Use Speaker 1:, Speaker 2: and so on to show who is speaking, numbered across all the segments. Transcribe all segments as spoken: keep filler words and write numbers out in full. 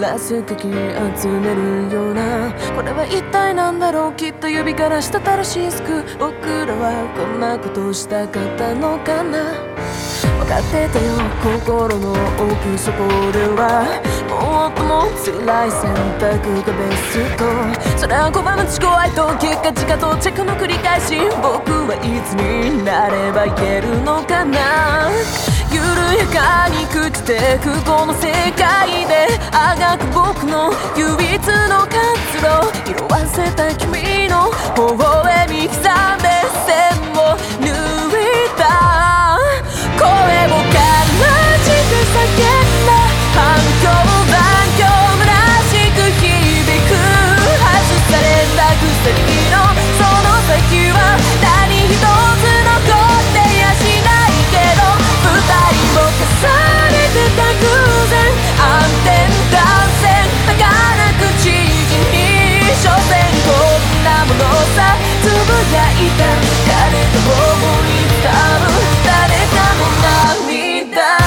Speaker 1: 汗かき集めるような、これは一体なんだろう、きっと指からしたたらしいスク、僕らはこんなことしたかったのかな。分かってたよ、心の奥底ではもっとも辛い選択がベスト。それは拒む自己愛と結果自家到着の繰り返し、僕はいつになれば言えるのかな。緩やかに朽ちてくこの世界であがく僕の唯一の活路、色あせた君の微笑み刻んで線を抜いた。声をからして叫んだ、反響反響虚しく響く、外された薬のその先は何一つ残ってやしないけど、二人を重ねてた偶然、暗転断線儚く知事に、所詮こんなものさ、つぶやいた誰か思い浮かぶ、誰かの涙。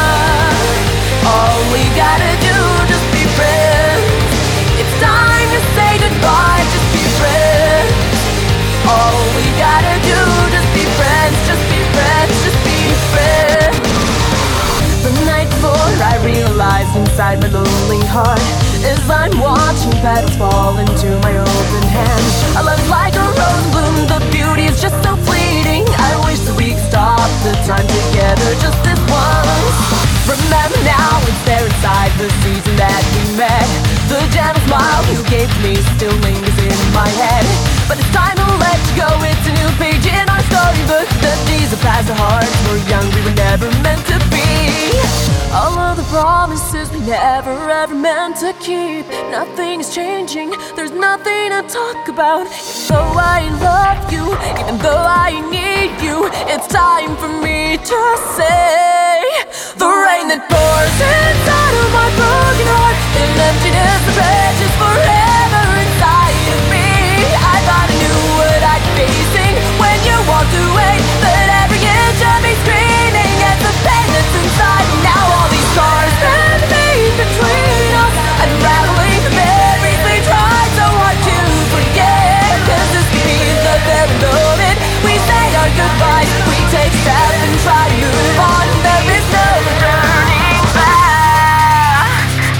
Speaker 1: All we gotta do just be friends, it's time to say goodbye, just be friends. All we gotta do just be friends, just be friends, just be friends. The night before I realized inside my lonely heart, as I'm watching petals fall into my open hand, our love is like a rose bloom, the beauty is just so fleeting. I wish that we could stop the time together just this once. Remember now, it's there inside the season that we met. The gentle smile you gave to me still lingers in my head. But it's time to let you go, it's a new page in our storybook. The days of past, our hearts were young, we were never meant to be. All of the promises we never ever meant to keep. Nothing is changing, there's nothing to talk about. Even though I love you, even though I need you, it's time for me to say, the rain that pours inside of my broken heart, an emptiness that rages forever inside of me. I thought I knew what I'd be facing when you walked away, but every inch of me screaming at the pain that's inside. Now all these scars that made between us, unraveling the memories we tried so hard to forget. Cause this could be the very moment we say our goodbyes, we take steps and try to move on. There is no turning back.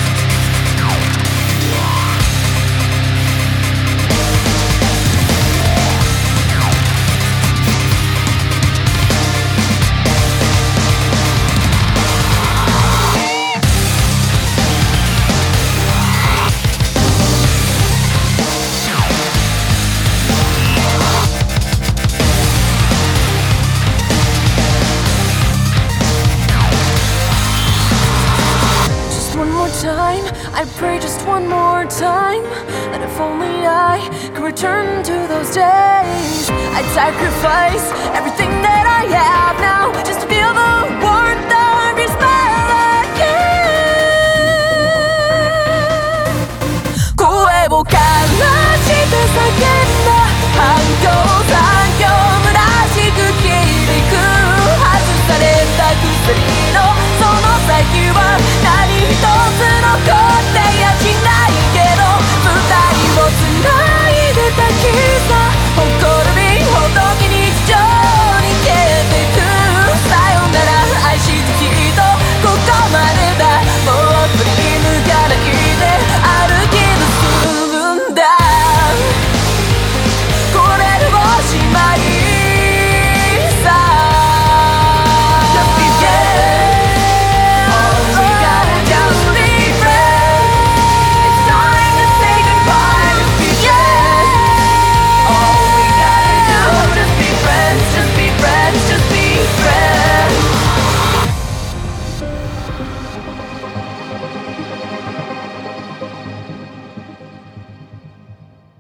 Speaker 1: Time, I pray just one more time that if only I could return to those days, I'd sacrifice everything that I have now just to feel the warmth of your smile again. 声をからして叫んだ、反響残響虚しく響く、外された薬のその先は何一つ残ってやしないけど、二人を繋いでた絆、ほころびほどき日常に消えてく。さよなら愛した人、ここまでだ、もう振り向かないで歩き進むんだ。これでおしまいさ。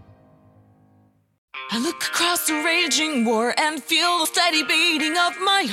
Speaker 2: I look across the raging war and feel the steady beating of my